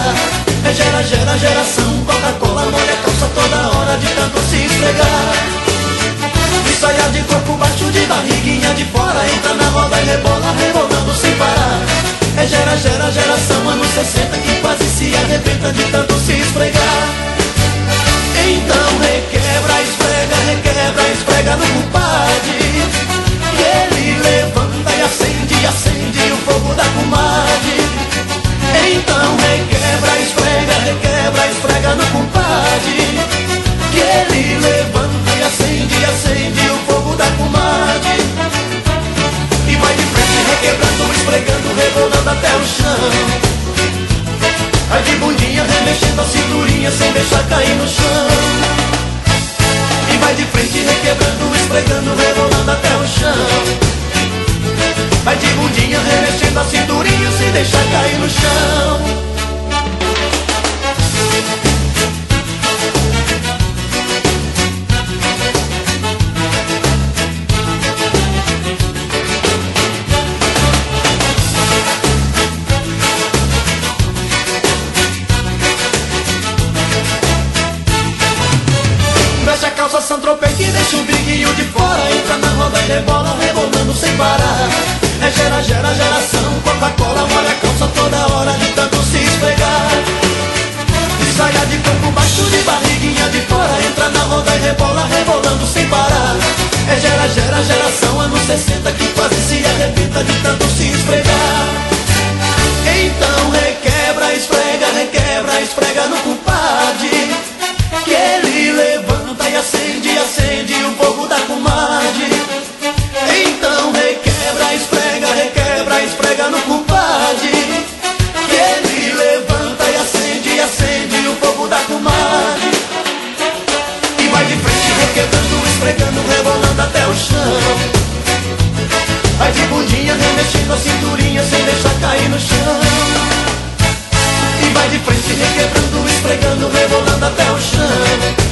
É geração, Coca-Cola molha a calça toda hora de tanto se esfregar. E saia de corpo baixo, de barriguinha de fora, entra na roda e rebola, rebolando sem parar. É geração, anos 60, que quase se arrebenta de tanto se esfregar. Então requebra, esfrega no compadre, que ele levanta e acende o fogo da comadre. Então requebra, esfrega no compadre, que ele levanta e acende o fogo da comadre. E vai de frente requebrando, esfregando, rebolando até o chão. Vai de bundinha remexendo a cinturinha sem deixar cair no chão. E vai de frente requebrando, esfregando, rebolando até o chão. Vai de bundinha remexendo a cinturinha sem deixar cair no chão. Veste a calça Saint-Tropez que deixa o biguinho de fora, entra na roda e rebola, rebolando sem parar. É geração, Coca-Cola molha a calça toda hora de tanto se esfregar. E saia de corpo baixo, de barriguinha de fora, entra na roda e rebola, rebolando sem parar. É geração, anos 60, que quase se arrebenta de tanto se esfregar. Então requebra, esfrega no compadre, que ele levanta e acende o fogo da comadre. Então requebra, esfrega no compadre, que ele levanta e acende o fogo da comadre. E vai de frente requebrando, esfregando, rebolando até o chão. Vai de bundinha remexendo a cinturinha sem deixar cair no chão. E vai de frente requebrando, esfregando, rebolando até o chão.